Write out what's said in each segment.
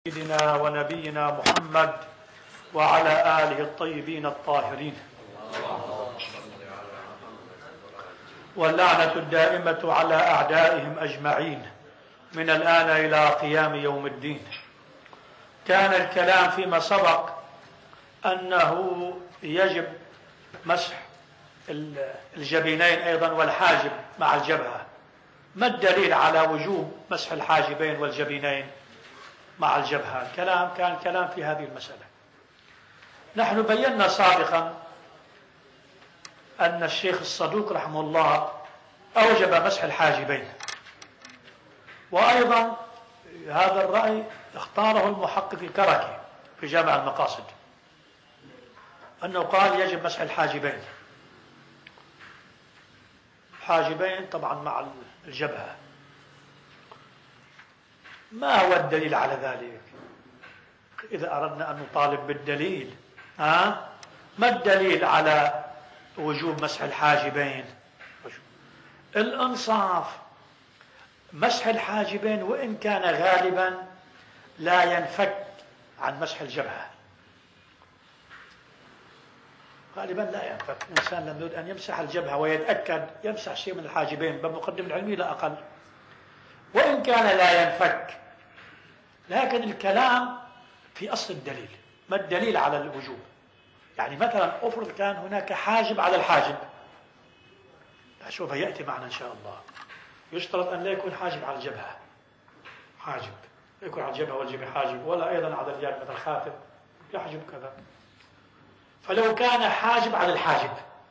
سيدنا ونبينا محمد وعلى آله الطيبين الطاهرين، واللعنة الدائمة على أعدائهم أجمعين من الآن إلى قيام يوم الدين. كان الكلام فيما سبق أنه يجب مسح الجبينين أيضا والحاجب مع الجبهة. ما الدليل على وجوب مسح الحاجبين والجبينين مع الجبهة؟ كان كلام في هذه المسألة. نحن بينا سابقا أن الشيخ الصدوق رحمه الله أوجب مسح الحاجبين، وأيضا هذا الرأي اختاره المحقق الكركي في جامع المقاصد، أنه قال يجب مسح الحاجبين. حاجبين طبعا مع الجبهة. ما هو الدليل على ذلك؟ إذا أردنا أن نطالب بالدليل، ما الدليل على وجوب مسح الحاجبين؟ الإنصاف مسح الحاجبين وإن كان غالبا لا ينفك عن مسح الجبهة، غالبا لا ينفك. الإنسان لما يريد أن يمسح الجبهة ويتأكد يمسح شيء من الحاجبين بمقدم العلمي لا أقل، وإن كان لا ينفك. لكن الكلام في أصل الدليل. ما الدليل على الوجوب؟ يعني مثلا أفرض كان هناك حاجب على الحاجب، شوف يأتي معنا إن شاء الله. يشترط أن لا يكون حاجب على الجبهة، حاجب يكون على الجبهة والجبهة حاجب، ولا أيضا على اليد مثل خاتم يحجب كذا. فلو كان حاجب على الحاجب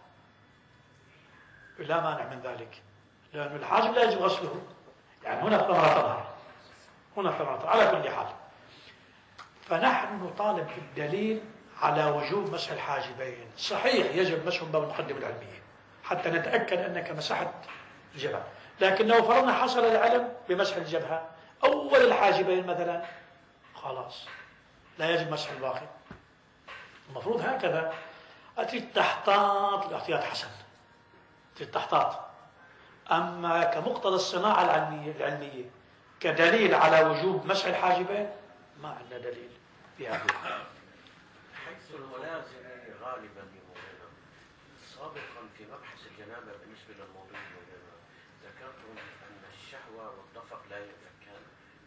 لا مانع من ذلك، لأن الحاجب لا يجب غسله. يعني هنا الثمرة تظهر، هنا الثمرة على كل حال. فنحن نطالب بالدليل على وجوب مسح الحاجبين. صحيح يجب مسحهم بالمقدمة العلمية حتى نتأكد أنك مسحت الجبهة، لكن لو فرضنا حصل العلم بمسح الجبهة أول الحاجبين مثلا، خلاص لا يجب مسح الباقي. المفروض هكذا. أتريد تحتاط، الاحتياط حسن، أتريد تحتاط. أما كمقتضى الصناعة العلمية كدليل على وجوب مسح الحاجبين ما عندنا دليل في هذا الحال. حيث الملازم غالبا يمولنا سابقا في مبحث الجنابة بالنسبة للموضوع ذكرتم أن الشهوة والضفق لا ينفكان،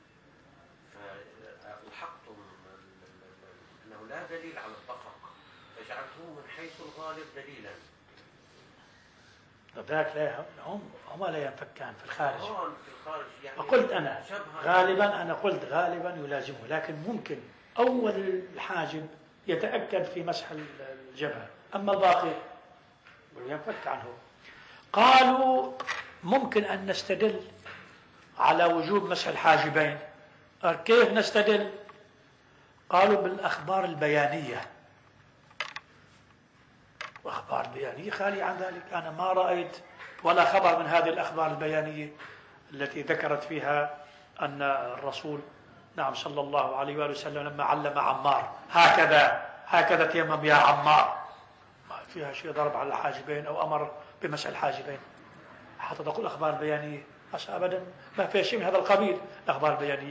فألحقتم أنه لا دليل على الضفق فجعلتم من حيث الغالب دليلا. ذاك لا هم لا ينفكان في الخارج. في الخارج يعني قلت أنا غالبا، أنا قلت غالبا يلازمه، لكن ممكن أول الحاجب يتأكد في مسح الجبهة، أما الباقي ينفك عنه. قالوا ممكن أن نستدل على وجوب مسح الحاجبين. كيف نستدل؟ قالوا بالأخبار البيانية. وأخبار البيانية خالية عن ذلك. أنا ما رأيت ولا خبر من هذه الأخبار البيانية التي ذكرت فيها أن الرسول صلى الله عليه وآله وسلم لما علم عمار هكذا تيمم يا عمار، ما فيها شيء ضرب على الحاجبين أو أمر بمسح الحاجبين. حتى تقول أخبار بيانية أبدا ما فيها شيء من هذا القبيل. أخبار بيانية.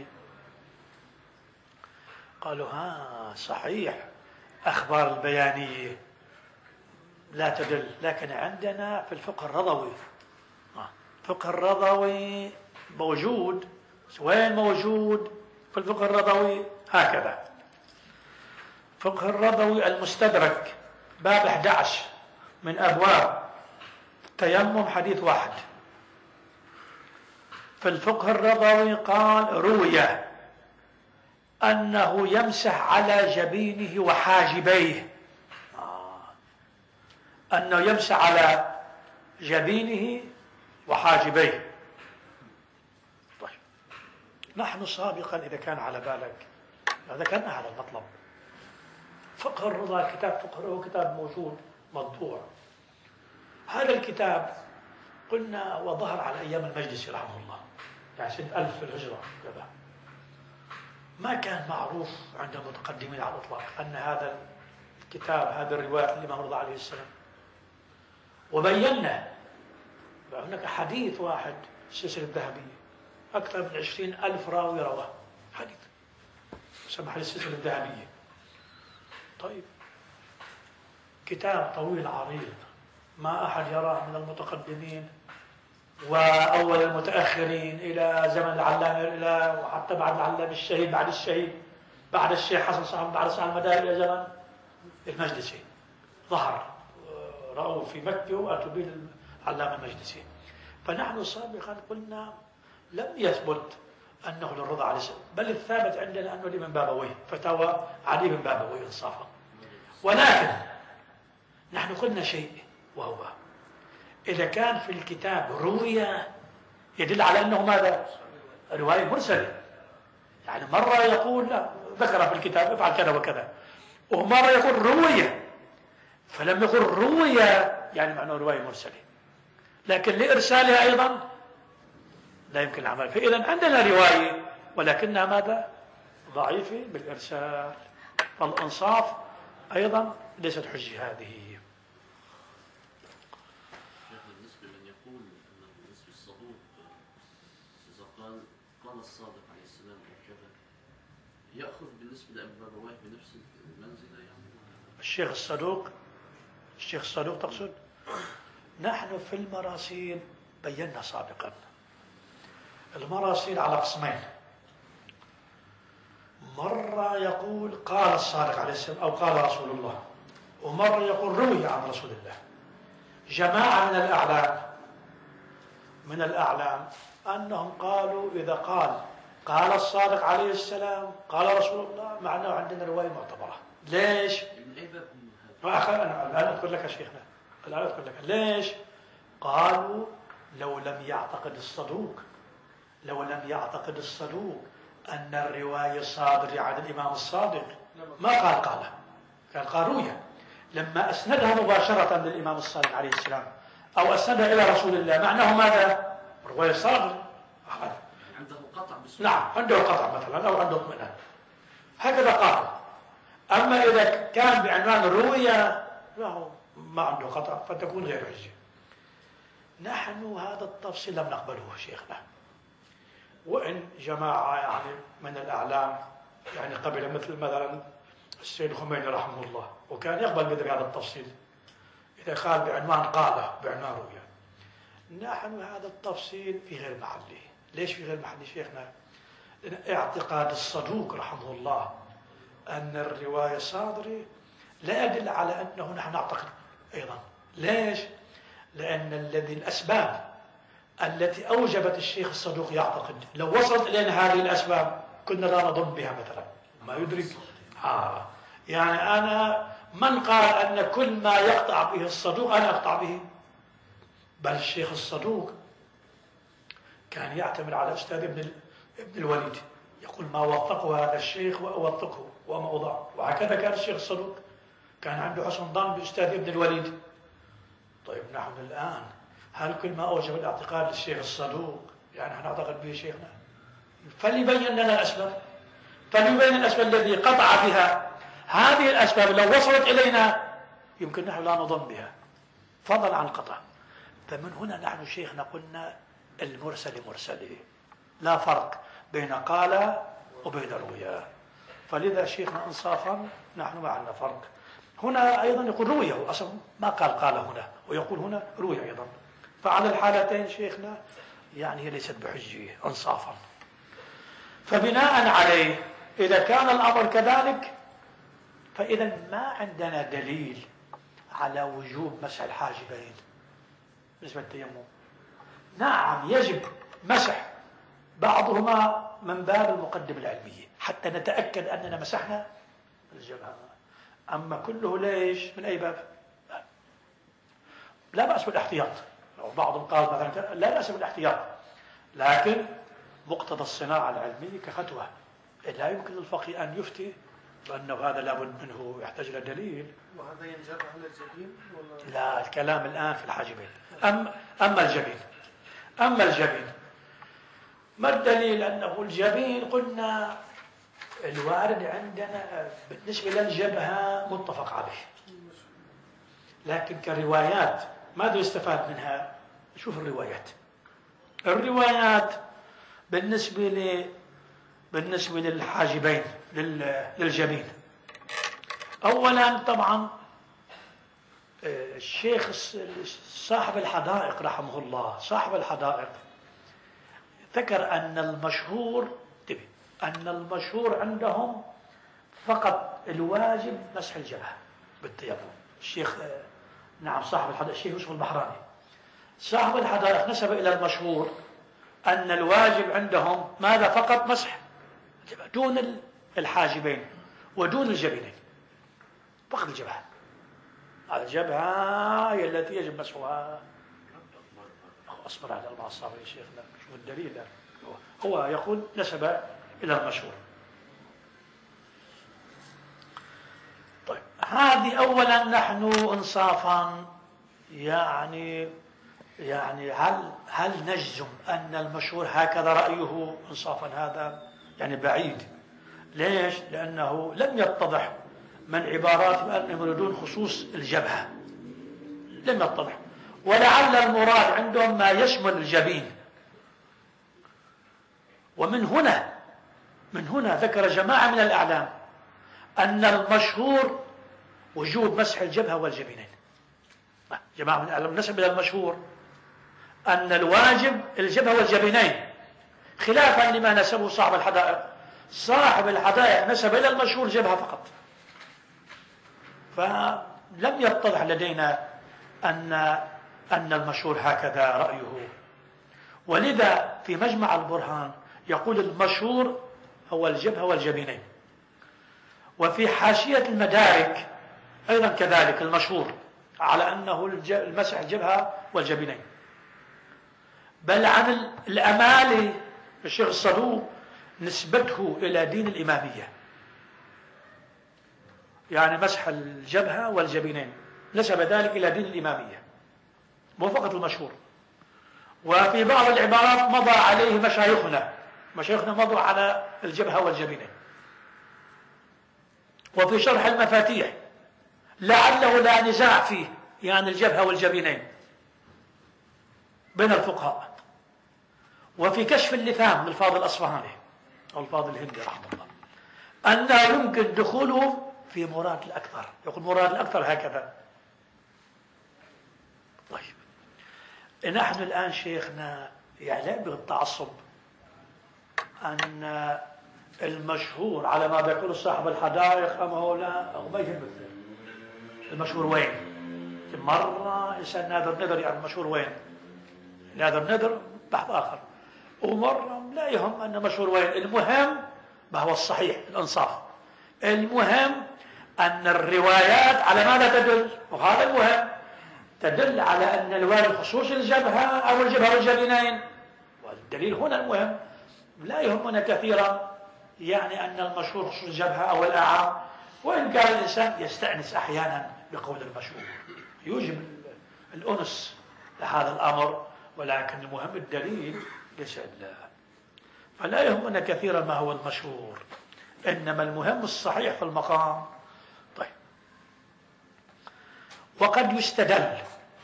قالوا صحيح أخبار البيانية لا تدل، لكن عندنا في الفقه الرضوي، الفقه الرضوي موجود. وين موجود في الفقه الرضوي؟ هكذا فقه الرضوي المستدرك باب 11 من أبواب التيمم حديث 1 في الفقه الرضوي قال روي أنه يمسح على جبينه وحاجبيه، أنه يمسح على جبينه وحاجبيه. طيب نحن سابقا إذا كان على بالك ذكرنا هذا المطلب. فقه الرضا كتاب فقه هو كتاب موجود مطبوع. هذا الكتاب قلنا وظهر على أيام المجلس رحمه الله، يعني سنة 1000 في الهجرة كذا. ما كان معروف عند المتقدمين على الإطلاق أن هذا الكتاب هذه الرواية الإمام الرضا عليه السلام. وبينا هناك حديث واحد السلسلة الذهبية أكثر من 20,000 راوي رواه حديث سمح لي السلسلة الذهبية. طيب كتاب طويل عريض ما أحد يراه من المتقدمين وأول المتأخرين إلى زمن العلامة إلى وحتى بعد العلامة الشهيد بعد الشهيد بعد الشيخ حسن صاحب بعد صاحب المداري إلى زمن المجلسي ظهر رأوا في مكة وأتوا به العلامة المجلسي. فنحن سابقا قلنا لم يثبت أنه للرضا عليه السلام، بل الثابت عندنا أنه لابن بابويه فتاوى علي بن بابويه إنصافا. ولكن نحن قلنا شيء وهو إذا كان في الكتاب رؤيا يدل على أنه ماذا؟ رواية مرسلة. يعني مرة يقول لا ذكر في الكتاب افعل كذا وكذا، ومرة يقول رؤيا، فلم يقل رؤيا يعني معناه رواية مرسلة، لكن لإرسالها أيضا لا يمكن العمل. فإذا عندنا رواية ولكنها ماذا؟ ضعيفة بالإرسال. فالإنصاف أيضا ليست حجة هذه. بالنسبة لمن يقول أنه بالنسبة للصدوق إذا قال الصادق عليه السلام وكذا يأخذ بالنسبة لأبي بابويه بنفس المنزلة يعني. الشيخ الصدوق تقصد؟ نحن في المراسيل بينا سابقا المراسيل على قسمين، مرة يقول قال الصادق عليه السلام أو قال رسول الله، ومرة يقول روي عن رسول الله. جماعة من الأعلام أنهم قالوا إذا قال الصادق عليه السلام قال رسول الله معناه عندنا رواية معتبرة. ليش؟ الآن أذكر لك يا شيخنا، الآن أذكر لك ليش؟ قالوا لو لم يعتقد الصدوق أن الرواية صادرة عن الإمام الصادق ما قال قال روية. لما أسندها مباشرة للإمام الصادق عليه السلام أو أسندها إلى رسول الله معناه ماذا؟ رواية صادرة. عنده قطع بسرعة. نعم عنده قطع مثلا أو عنده اطمئنان، هكذا قال. أما إذا كان بعنوان رؤيا ما عنده قطع فتكون غير حجة. نحن هذا التفصيل لم نقبله شيخنا، وإن جماعة يعني من الأعلام يعني قبل مثلا السيد الخميني رحمه الله وكان يقبل مثل هذا التفصيل إذا قال بعنوان رؤيا. نحن هذا التفصيل في غير محله. ليش في غير محله شيخنا؟ لأن اعتقاد الصدوق رحمه الله أن الرواية صادرة لا يدل على أنه نحن نعتقد أيضا. ليش؟ لأن الأسباب التي أوجبت الشيخ الصدوق يعتقد لو وصلت إلينا هذه الأسباب كنا لا نظن بها مثلا ما يدرك. يعني أنا من قال أن كل ما يقطع به الصدوق أنا أقطع به؟ بل الشيخ الصدوق كان يعتمد على أستاذ ابن الوليد يقول ما وثقه هذا الشيخ وأوثقه وما أضع. وهكذا كان الشيخ الصدوق كان عنده حسن ظن بأستاذ ابن الوليد. طيب نحن الآن هل كل ما أوجب الاعتقاد للشيخ الصدوق يعني نعتقد به شيخنا؟ فليبين لنا الأسباب، فليبين الأسباب الذي قطع بها. هذه الأسباب لو وصلت إلينا يمكن نحن لا نظن بها فضلا عن القطع. فمن هنا نحن شيخنا قلنا المرسل مرسله، لا فرق بين قال وبين رؤيا. فلذا شيخنا انصافا نحن ما عندنا فرق. هنا أيضا يقول رويه أصلا ما قال هنا، ويقول هنا رويه أيضا. فعلى الحالتين شيخنا يعني هي ليست بحجة انصافا. فبناء عليه إذا كان الأمر كذلك فإذا ما عندنا دليل على وجوب مسح الحاجبين بالنسبة للتيمم. نعم يجب مسح بعضهما من باب المقدمة العلمية حتى نتأكد أننا مسحنا الجبهة، أما كله ليش من أي باب؟ لا بأس بالاحتياط. لو بعضهم قال مثلا لا بأس بالاحتياط، لكن مقتضى الصناعة العلمية كفتوى لا يمكن للفقيه أن يفتي بأنه هذا لابد منه يحتاج إلى دليل. وهذا ينجر على الجبين ولا؟ لا الكلام الآن في الحاجبين. أما الجبين ما الدليل أنه الجبين؟ قلنا الوارد عندنا بالنسبة للجبهة متفق عليه، لكن كروايات ماذا يستفاد منها؟ شوف الروايات بالنسبة للحاجبين للجبين. أولا طبعا الشيخ صاحب الحدائق رحمه الله، صاحب الحدائق ذكر أن المشهور عندهم فقط الواجب مسح الجبهة بالتيمم. الشيخ نعم صاحب الحدائق الشيخ يوسف البحراني صاحب الحدائق نسب إلى المشهور أن الواجب عندهم ماذا؟ فقط مسح دون الحاجبين ودون الجبينين، فقط الجبهة. على الجبهة هي التي يجب مسحها. أصبر على 4 أصابع يا شيخ، لا شوف الدليل. هو يقول نسب إلى المشهور. طيب هذه أولا نحن إنصافا يعني هل نجزم أن المشهور هكذا رأيه إنصافا؟ هذا يعني بعيد. ليش؟ لأنه لم يتضح من عباراتهم أنهم يريدون خصوص الجبهة، لم يتضح، ولعل المراد عندهم ما يشمل الجبين. ومن هنا ذكر جماعة من الأعلام أن المشهور وجوب مسح الجبهة والجبينين. جماعة من الأعلام نسب إلى المشهور أن الواجب الجبهة والجبينين، خلافا لما نسبه صاحب الحدائق. صاحب الحدائق نسب إلى المشهور جبهة فقط، فلم يتضح لدينا أن المشهور هكذا رأيه. ولذا في مجمع البرهان يقول المشهور هو الجبهة والجبينين. وفي حاشية المدارك أيضا كذلك المشهور على أنه المسح الجبهة والجبينين. بل عن الأمالي الشيخ الصدوق نسبته إلى دين الإمامية، يعني مسح الجبهة والجبينين نسب ذلك إلى دين الإمامية مو فقط المشهور. وفي بعض العبارات مضى عليه مشايخنا مضوا على الجبهة والجبينين. وفي شرح المفاتيح لعله لا نزاع فيه، يعني الجبهة والجبينين بين الفقهاء. وفي كشف اللثام للفاضل الأصفهاني أو الفاضل الهندي رحمه الله أنه يمكن دخوله في مراد الأكثر، يقول مراد الأكثر هكذا. طيب نحن الآن شيخنا يعني لا ينبغي التعصب أن المشهور على ما يقول صاحب الحدائق أما هو لا أو ما يهم المشهور وين. مرة إنسان نادر نذر يعني المشهور وين، نادر نذر بحث آخر. ومرة لا يهم أن مشهور وين، المهم ما هو الصحيح الإنصاف. المهم أن الروايات على ماذا تدل، وهذا المهم، تدل على أن الواجب خصوص الجبهة أو الجبهة والجبينين، والدليل هنا المهم. لا يهمنا كثيرا يعني أن المشهور خصوص الجبهة أو الأعام، وإن كان الإنسان يستأنس أحيانا بقول المشهور يوجب الأنس لهذا الأمر، ولكن المهم الدليل ليس الله. فلا يهمنا كثيرا ما هو المشهور، إنما المهم الصحيح في المقام. طيب وقد يستدل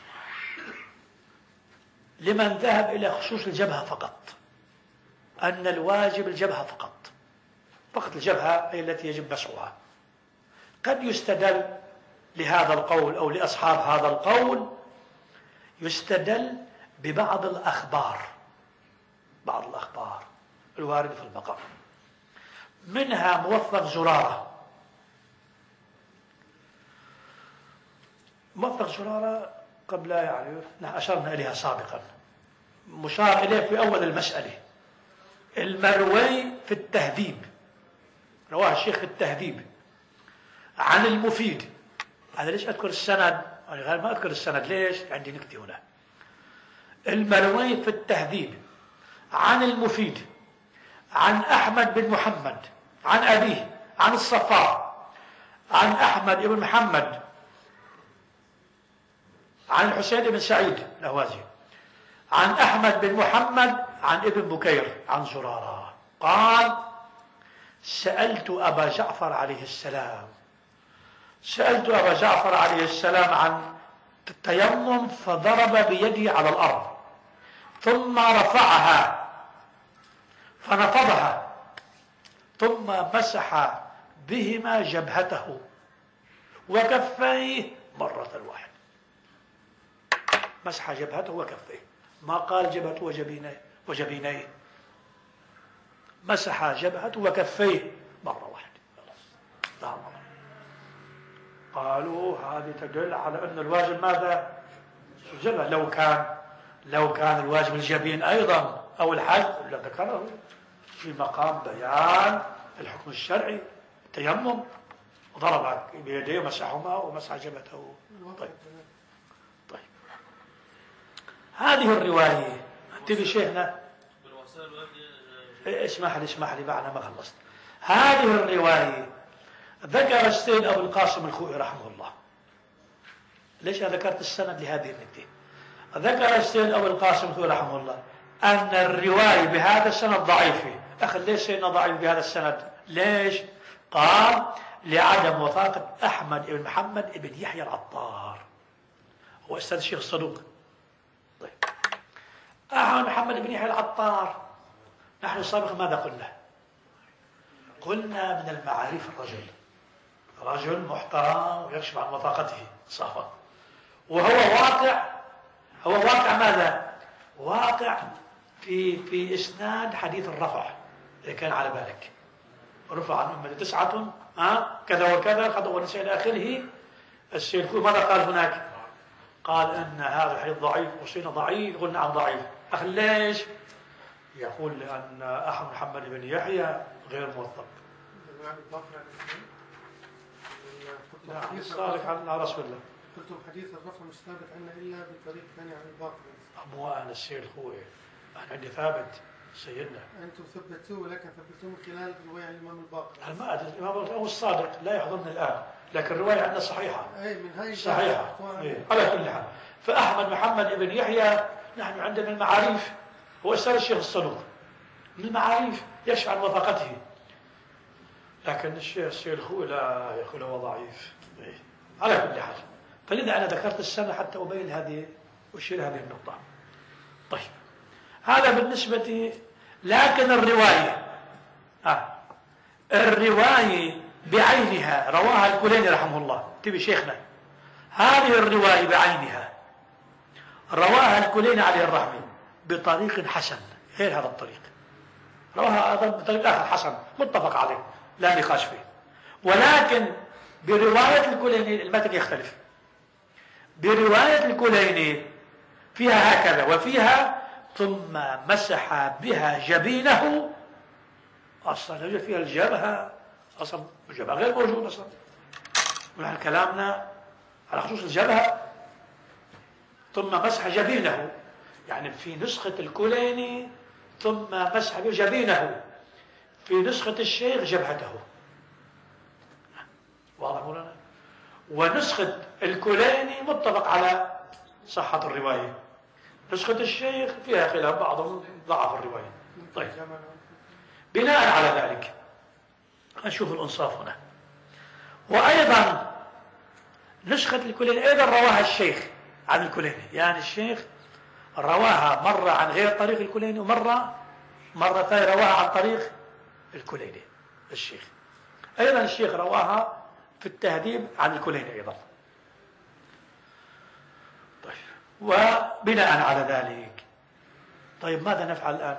لمن ذهب إلى خصوص الجبهة فقط أن الواجب الجبهة فقط الجبهة هي التي يجب مسحها. قد يستدل لهذا القول أو لأصحاب هذا القول يستدل ببعض الأخبار، بعض الأخبار الواردة في المقام، منها موثق زرارة. موثق زرارة قبل يعني أشرنا إليها سابقا، مشار إليه في أول المسألة، المروي في التهذيب، رواه الشيخ في التهذيب عن المفيد. أنا ليش أذكر السند؟ أنا غير ما أذكر السند، ليش؟ عندي نكتة هنا. المروي في التهذيب عن المفيد عن أحمد بن محمد عن أبيه عن الصفار عن أحمد بن محمد عن الحسين بن سعيد الأهوازي عن أحمد بن محمد عن ابن بكير عن زرارة قال: سألت أبا جعفر عليه السلام عن التيمم فضرب بيدي على الأرض ثم رفعها فنفضها ثم مسح بهما جبهته وكفيه مرة واحدة. مسح جبهته وكفيه، ما قال جبهته وجبينيه، مسح جبهته وكفيه مرة واحدة. خلاص. قالوا هذه تدل على أن الواجب ماذا؟ الجبهة. لو كان الواجب الجبين أيضا أو الحج لذكره في مقام بيان الحكم الشرعي. تيمم ضرب بيديه ومسحهما ومسح جبهته. طيب هذه الرواية تبي شيخنا اسمح لي بعد ما خلصت. هذه الرواية ذكر السيد أبو القاسم الخوئي رحمه الله. ليش أنا ذكرت السند لهذه النكتة؟ ذكر السيد أبو القاسم الخوئي رحمه الله أن الرواية بهذا السند ضعيفة. أخي ليش سيدنا ضعيف بهذا السند؟ ليش؟ قال لعدم وثاقة أحمد بن محمد بن يحيى العطار، هو أستاذ الشيخ الصدوق. طيب أحمد محمد بن يحيى العطار نحن سابقا ماذا قلنا؟ قلنا من المعارف رجل محترم ويكشف عن وثاقته صافا، وهو واقع ماذا؟ واقع في إسناد حديث الرفع إذا كان على بالك. رفع عن أمة 9 كذا وكذا قد ونسى إلى آخره. السيد الخوئي ماذا قال هناك؟ قال أن هذا الحديث ضعيف وصينا ضعيف. قلنا نعم ضعيف. أخي ليش؟ يقول لأن أحمد محمد بن يحيى غير موثق. نعم صالح عن رسول الله. قلتم حديث الرفع مش ثابت عنا إلا بطريق ثاني عن الباقر. مو أنا السيد الخوئي، أنا عندي ثابت سيدنا. أنتم ثبتوه لكن ثبتوه من خلال رواية الإمام الباقر. أنا ما أدري الإمام الباقر هو الصادق لا يحضرني الآن، لكن الرواية عندنا صحيحة. أي من هاي صحيحة. على كل حال فأحمد محمد بن يحيى نحن عندنا من المعاريف، هو أستاذ الشيخ الصدوق، من المعاريف يشفع عن وثاقته. لكن السيد الخوئي لا يقول هو ضعيف. على كل حال فلذا أنا ذكرت السنة حتى أبين هذه وأشير هذه النقطة. طيب هذا بالنسبة، لكن الرواية بعينها رواها الكليني رحمه الله. تبي شيخنا هذه الرواية بعينها رواها الكليني عليه الرحمة بطريق حسن غير هذا الطريق، رواها أيضا بطريق آخر حسن متفق عليه لا نقاش فيه. ولكن برواية الكليني المتن يختلف. برواية الكليني فيها هكذا وفيها ثم مسح بها جبينه. أصلا يوجد فيها الجبهة، أصلا الجبهة غير موجود أصلا. ونحن كلامنا على خصوص الجبهة. ثم مسح جبينه، يعني في نسخة الكليني ثم مسح جبينه، في نسخة الشيخ جبهته. واضح مولانا؟ ونسخة الكليني متفق على صحة الرواية، نسخة الشيخ فيها خلاف، بعضهم ضعف الرواية. طيب بناء على ذلك نشوف الإنصاف هنا. وأيضا نسخة الكليني أيضا رواها الشيخ عن الكليني، يعني الشيخ رواها مرة عن غير طريق الكليني ومرة ثانية رواها عن طريق الكليني الشيخ. أيضا الشيخ رواها في التهذيب عن الكليني أيضا. طيب وبناء على ذلك طيب ماذا نفعل الآن؟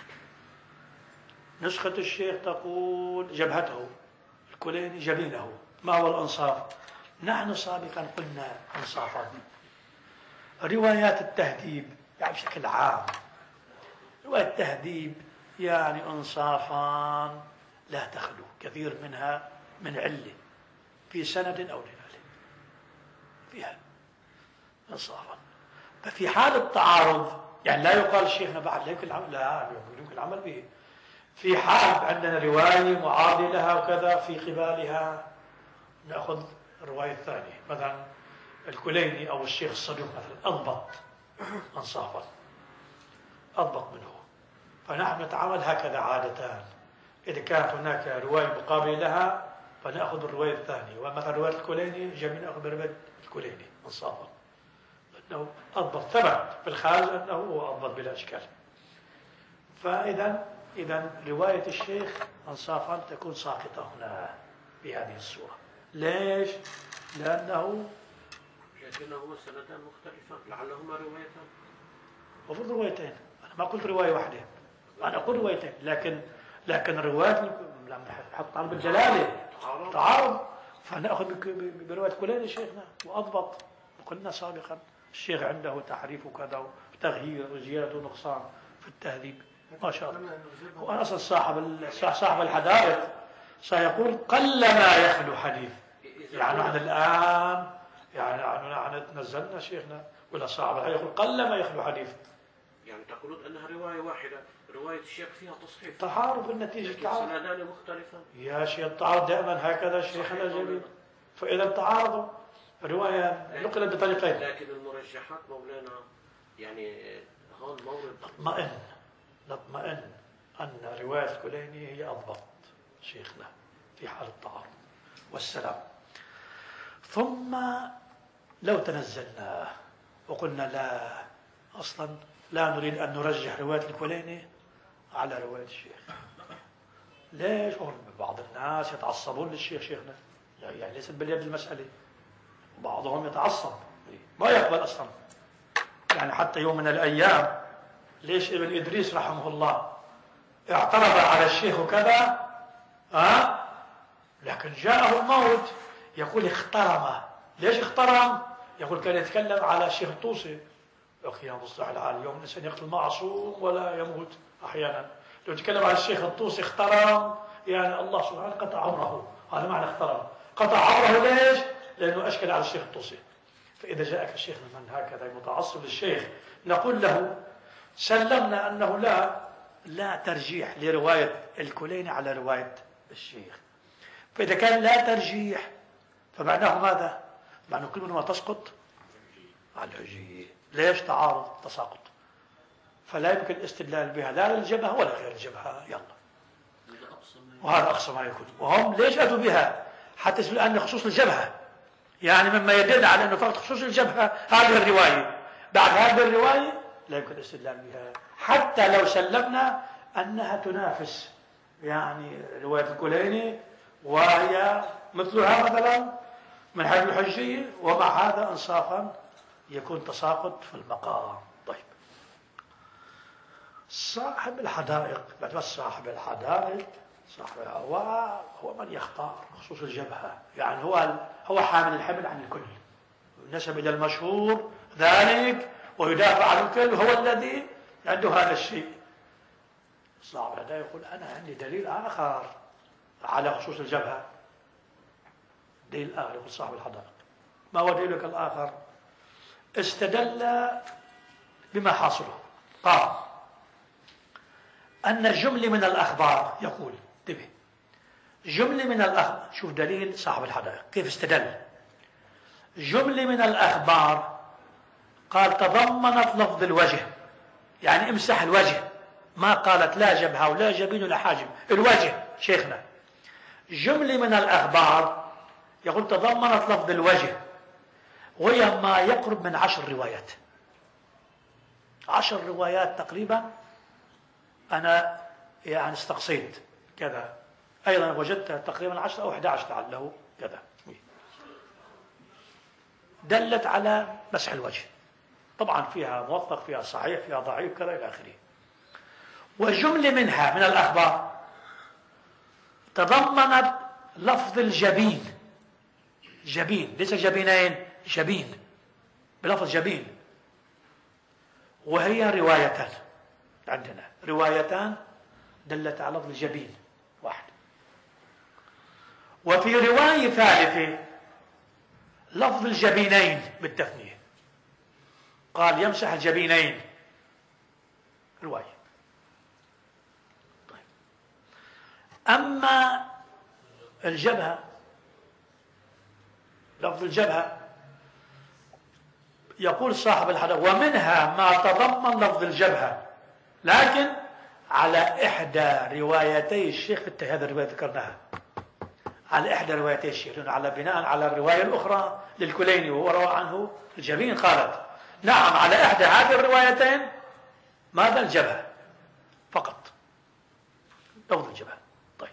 نسخة الشيخ تقول جبهته، الكليني جبينه. ما هو الإنصاف؟ نحن سابقا قلنا إنصافا. روايات التهذيب يعني بشكل عام رواية التهذيب يعني إنصافا لا تخلو كثير منها من علة في سند أو رجال، فيها إنصافا. ففي حال التعارض يعني لا يقال شيخنا بعد لا يمكن العمل، لا يمكن العمل به. في حال عندنا رواية معارضة لها وكذا في قبالها نأخذ الرواية الثانية. مثلا الكليني أو الشيخ الصدوق مثلا أضبط إنصافا، أضبط منه. فنحن نتعامل هكذا عادة. إذا كانت هناك رواية مقابلة لها فنأخذ الرواية الثانية. ومثلا رواية الكليني جميع نأخذ برواية الكليني إنصافا، لأنه أضبط ثبت في الخارج أنه هو أضبط بلا إشكال. فإذا إذا رواية الشيخ أنصافا تكون ساقطة هنا بهذه الصورة. ليش؟ لأنه لكنهما سندان مختلفان لعلهما روايتان. المفروض روايتين. أنا ما قلت رواية واحدة، أنا أقول روايتين، لكن الروايات لما نحط طالب الجلالة تعارض فنأخذ برواية كلين شيخنا وأضبط. وقلنا سابقا الشيخ عنده تحريف وكذا وتغيير وزيادة ونقصان في التهذيب ما شاء الله. وأنا أصلا صاحب الحدائق سيقول قلما يخلو حديث. يعني نحن الآن يعني نزلنا شيخنا ولا صاحب الحديث يقول قلما يخلو حديث. يعني تقولون أنها رواية واحدة، رواية الشيخ فيها تصحيف، تعارض النتيجة تعارض. سندان مختلفان يا شيخ التعارض دائما هكذا شيخنا الجليل. فإذا تعارضوا رواية نقلت بطريقين. لكن المرجحات مولانا يعني هون مورد نطمئن أن رواية الكليني هي أضبط شيخنا في حال التعارض والسلام. ثم لو تنزلنا وقلنا لا أصلا لا نريد أن نرجح رواية الكليني على رواية الشيخ. ليش؟ بعض الناس يتعصبون للشيخ شيخنا، يعني ليست باليد المسألة. بعضهم يتعصب ما يقبل أصلا. يعني حتى يوم من الأيام ليش ابن إدريس رحمه الله اعترض على الشيخ وكذا لكن جاءه الموت يقول اخترم. ليش اخترم؟ يقول كان يتكلم على الشيخ الطوسي. أخي يا مصلح العالي اليوم الإنسان يقتل معصوم ولا يموت أحيانا. لو يتكلم على الشيخ الطوسي اخترم يعني الله سبحانه قطع عمره. هذا معنى اخترم. قطع عمره ليش؟ لأنه أشكل على الشيخ الطوسي. فإذا جاءك الشيخ من هكذا متعصب للشيخ نقول له سلمنا أنه لا ترجيح لرواية الكليني على رواية الشيخ. فإذا كان لا ترجيح فمعناه ماذا؟ معناه كل منهما تسقط على الحجية. ليش؟ تعارض تساقط. فلا يمكن الاستدلال بها لا للجبهة ولا غير الجبهة. يلا وهذا أقصى ما يكون. وهم ليش أتوا بها؟ حتى يسألوا أن خصوص الجبهة يعني مما يدل على أنه فقط خصوص الجبهة هذه الرواية. بعد هذه الرواية لا يمكن الاستدلال بها حتى لو سلمنا أنها تنافس يعني رواية الكليني وهي مثلها مثلا من حيث الحجية، ومع هذا انصافا يكون تساقط في المقام. طيب صاحب الحدائق بس صاحب الحدائق هو من يختار خصوص الجبهة. يعني هو حامل الحمل عن الكل، نسب إلى المشهور ذلك ويدافع عن الكل، هو الذي عنده هذا الشيء. صاحب الحدائق يقول أنا عندي دليل آخر على خصوص الجبهة. دليل آخر يقول صاحب الحدائق ما هو دليلك الآخر؟ استدل بما حاصله. قال أن جملة من الأخبار يقول انتبه جملة من الأخبار. شوف دليل صاحب الحدائق كيف استدل. جملة من الأخبار قال تضمنت لفظ الوجه، يعني امسح الوجه، ما قالت لا جبهة ولا جبين ولا حاجب، الوجه شيخنا. جملة من الأخبار يقول تضمنت لفظ الوجه، وهي ما يقرب من 10 روايات. 10 روايات تقريبا. أنا يعني استقصيت كذا أيضا وجدت تقريبا 10 أو 11 لعله كذا دلت على مسح الوجه. طبعا فيها موثق فيها صحيح فيها ضعيف كذا إلى آخره. وجملة منها من الأخبار تضمنت لفظ الجبين. جبين ليس جبينين، جبين بلفظ جبين. وهي روايتان عندنا، روايتان دلت على لفظ الجبين واحد. وفي رواية ثالثة لفظ الجبينين بالتثنية، قال يمسح الجبينين رواية. طيب. أما الجبهة لفظ الجبهة يقول صاحب الحدث ومنها ما تضمن لفظ الجبهة لكن على إحدى روايتي الشيخ في هذه الرواية ذكرناها على إحدى روايتي الشيخ على بناء على الرواية الأخرى للكليني وهو روى عنه الجبين. قالت نعم على إحدى هذه الروايتين ماذا الجبهة فقط. لفظ الجبهة. طيب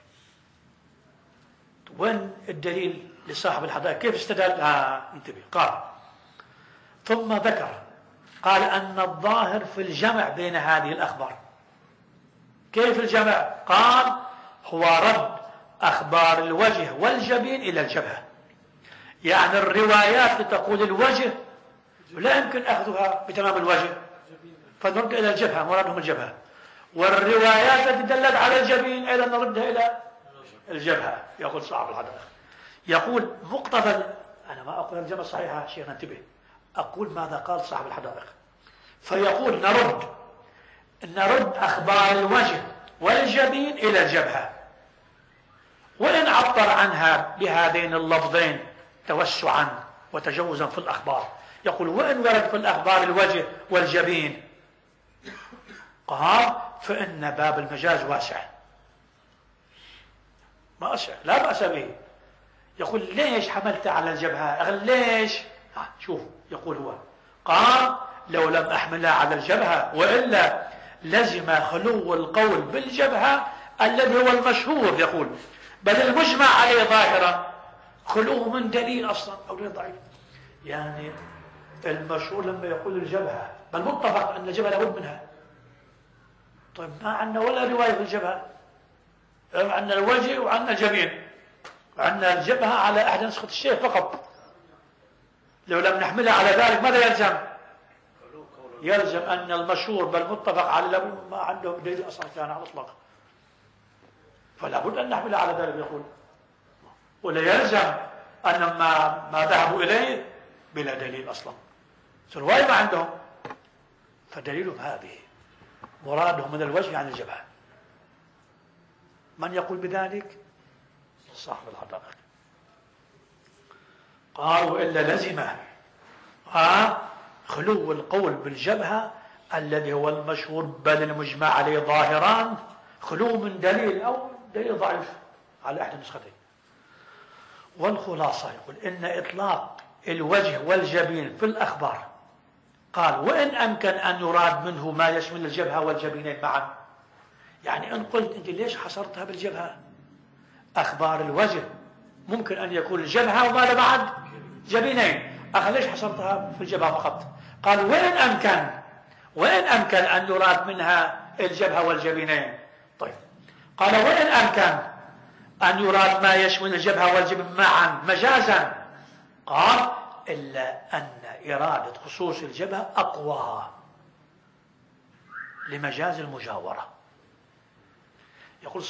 وين الدليل لصاحب الحدائق؟ كيف استدل؟ انتبه. قال ثم ذكر قال أن الظاهر في الجمع بين هذه الأخبار. كيف الجمع؟ قال هو رد أخبار الوجه والجبين إلى الجبهة. يعني الروايات تقول الوجه لا يمكن أخذها بتمام الوجه، فنرد إلى الجبهة، مرادهم الجبهة. والروايات التي دلت على الجبين أيضا نردها إلى الجبهة. يقول صاحب الحدائق، يقول مقتضى، أنا ما أقول الجمع الصحيحة شيخ، انتبه، أقول ماذا قال صاحب الحدائق. فيقول نرد أخبار الوجه والجبين إلى الجبهة، وإن عبر عنها بهذين اللفظين توسعا وتجوزا في الأخبار. يقول وإن ورد في الأخبار الوجه والجبين قال فإن باب المجاز واسع، واسع لا بأس به. يقول ليش حملت على الجبهة؟ ليش؟ شوف يقول هو قال لو لم أحملها على الجبهة وإلا لزم خلو القول بالجبهة الذي هو المشهور، يقول بل المجمع عليه ظاهرا خلوه من دليل أصلا أو دليل ضعيف. يعني المشهور لما يقول الجبهة بل متفق أن الجبهة لابد منها. طيب ما عندنا ولا رواية في الجبهة، عندنا الوجه وعندنا الجبين، عندنا الجبهة على أحد نسخة الشيخ فقط. لو لم نحملها على ذلك ماذا يلزم؟ يلزم أن المشهور بل متفق على ما عندهم دليل أصلا كان على الإطلاق، فلا بد أن نحملها على ذلك. يقول ولا يلزم أن ما ذهبوا إليه بلا دليل أصلا، الرواية ما عندهم، فدليلهم هذه مرادهم من الوجه عن الجبهة. من يقول بذلك؟ صاحب الحدائق. قالوا إلا لزم خلو القول بالجبهة الذي هو المشهور بل المجمع عليه ظاهران خلو من دليل أو دليل ضعيف على إحدى النسختين. والخلاصة يقول إن إطلاق الوجه والجبين في الأخبار قال وإن أمكن أن يراد منه ما يشمل الجبهة والجبينين معا. يعني إن قلت أنت ليش حصرتها بالجبهة؟ أخبار الوجه ممكن أن يكون الجبهة وماذا بعد؟ جبينين. ليش حصرتها في الجبهة فقط؟ قال وإن أمكن أن يراد منها الجبهة والجبينين. طيب قال وإن أمكن أن يراد ما يشمل الجبهة والجبين معا مجازا. قال إلا أن إرادة خصوص الجبهة أقوى لمجاز المجاورة. يقول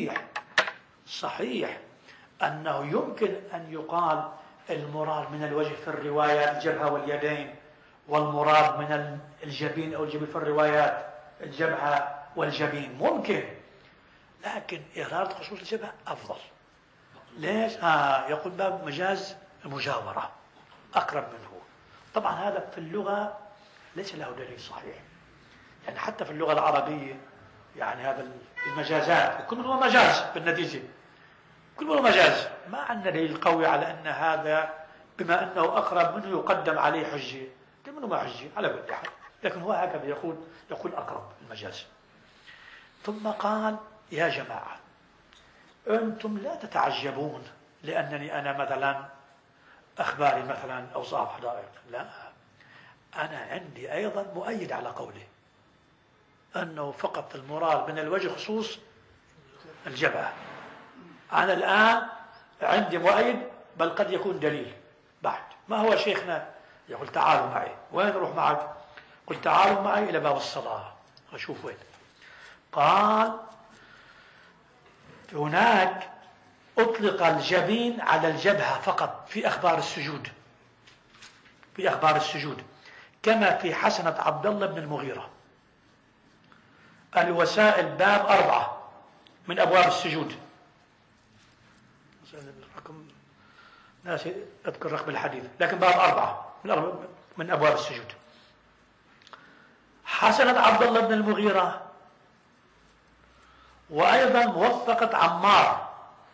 صحيح أنه يمكن أن يقال المراد من الوجه في الروايات الجبهة واليدين، والمراد من الجبين أو الجبين في الروايات الجبهة والجبين ممكن، لكن إرادة خصوص الجبهة أفضل. ليش؟ يقول باب مجاز المجاورة أقرب منه. طبعا هذا في اللغة ليس له دليل صحيح، يعني حتى في اللغة العربية يعني هذا المجازات كل هو مجاز بالنتيجة، كل هو مجاز، ما عندنا دليل قوي على أن هذا بما أنه أقرب منه يقدم عليه حجة، منه ما حجة على كل حال، لكن هو هكذا يقول أقرب المجاز. ثم قال يا جماعة أنتم لا تتعجبون لأنني أنا مثلا أخباري مثلا أو صاحب حدائق، لا، أنا عندي أيضا مؤيد على قوله أنه فقط المراد من الوجه خصوص الجبهة. أنا الآن عندي مؤيد بل قد يكون دليل بعد. ما هو شيخنا؟ يقول تعالوا معي. وين نروح معك؟ قل تعالوا معي إلى باب الصلاة أشوف وين. قال هناك أطلق الجبين على الجبهة فقط في أخبار السجود كما في حسنة عبد الله بن المغيرة الوسائل باب 4 من أبواب السجود. ناسي أذكر رقم الحديث، لكن باب 4 من أبواب السجود. حسنة عبد الله بن المغيرة وأيضا موثقة عمار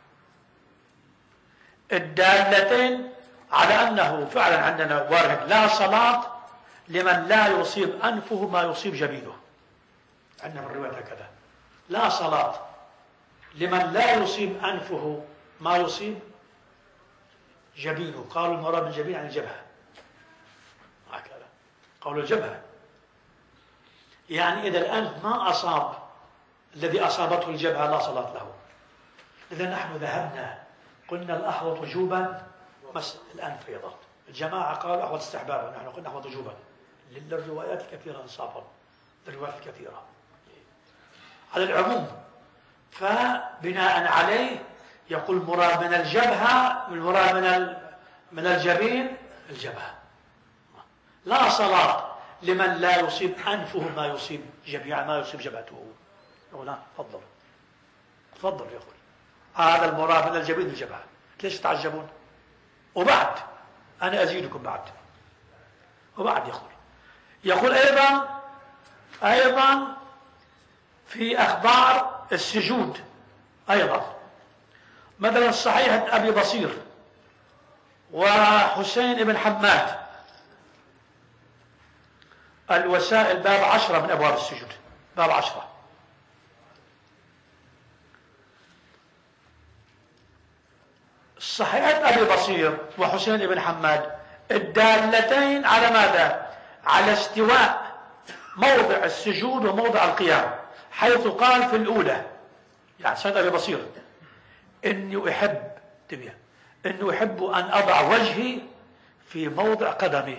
الدالتين على أنه فعلا عندنا وارد لا صلاة لمن لا يصيب أنفه ما يصيب جبينه. عندنا من الرواية هكذا لا صلاة لمن لا يصيب أنفه ما يصيب جبينه. قالوا المراد بالجبين عن الجبهة، هكذا قالوا الجبهة. يعني إذا الأنف ما أصاب الذي أصابته الجبهة لا صلاة له. إذا نحن ذهبنا قلنا الأحوط وجوبا مس الأنف أيضا. الجماعة قالوا أحوط استحبابا، نحن قلنا أحوط وجوبا للروايات الكثيرة إنصافا، الروايات الكثيرة على العموم. فبناء عليه يقول مراد من الجبهة، المراد من الجبين الجبهة. لا صلاة لمن لا يصيب أنفه ما يصيب جبينه، ما يصيب جبهته. لا تفضل تفضل. يقول هذا المراد من الجبين الجبهة. ليش تعجبون؟ وبعد أنا أزيدكم بعد. وبعد يقول أيضا في أخبار السجود أيضا، مثلا صحيح أبي بصير وحسين بن حماد الوسائل باب 10 من أبواب السجود، باب 10. صحيحة أبي بصير وحسين بن حماد الدالتين على ماذا؟ على استواء موضع السجود وموضع القيام، حيث قال في الأولى يعني سيد أبي بصير إني أحب أن أضع وجهي في موضع قدمي.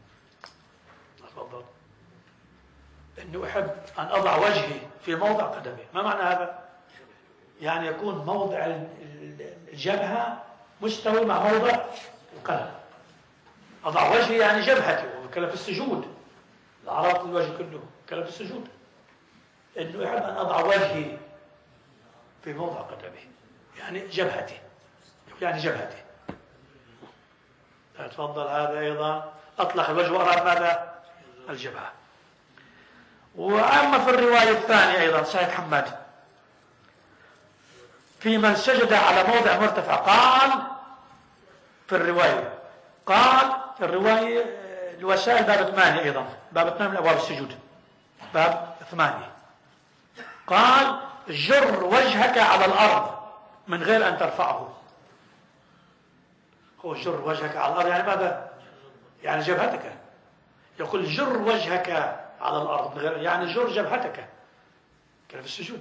تفضل. إني أحب أن أضع وجهي في موضع قدمي. ما معنى هذا؟ يعني يكون موضع الجبهة مستوي مع موضع القدم. أضع وجهي يعني جبهتي، وكلام في السجود، العرض الوجه كله كلام في السجود. إنه يحب أن أضع وجهي في موضع قدمي يعني جبهتي، يعني جبهتي. تفضل. هذا أيضا أطلق الوجه وأراد ماذا؟ الجبهة. وأما في الرواية الثانية أيضا صحيح حماد في من سجد على موضع مرتفع، قال في الرواية الوسائل باب 8 أيضا، باب 8 من أبواب السجود، باب 8 قال جر وجهك على الأرض من غير أن ترفعه. هو جر وجهك على الأرض يعني ماذا؟ يعني جبهتك. يقول جر وجهك على الأرض من غير، يعني جر جبهتك كان في السجود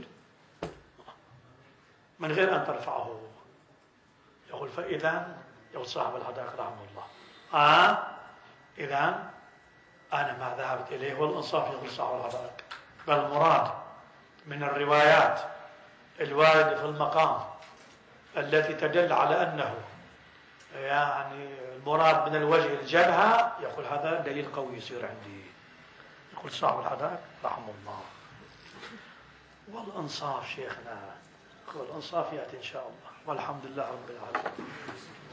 من غير أن ترفعه. يقول فإذا يقول صاحب الحدائق رحمه الله إذا أنا ما ذهبت إليه والإنصاف. يقول صاحب الحدائق بل المراد من الروايات الواردة في المقام التي تدل على أنه يعني المراد من الوجه الجبهة، يقول هذا دليل قوي يصير عندي. يقول صاحب الحدائق رحمه الله والإنصاف شيخنا، والإنصاف يأتي إن شاء الله، والحمد لله رب العالمين.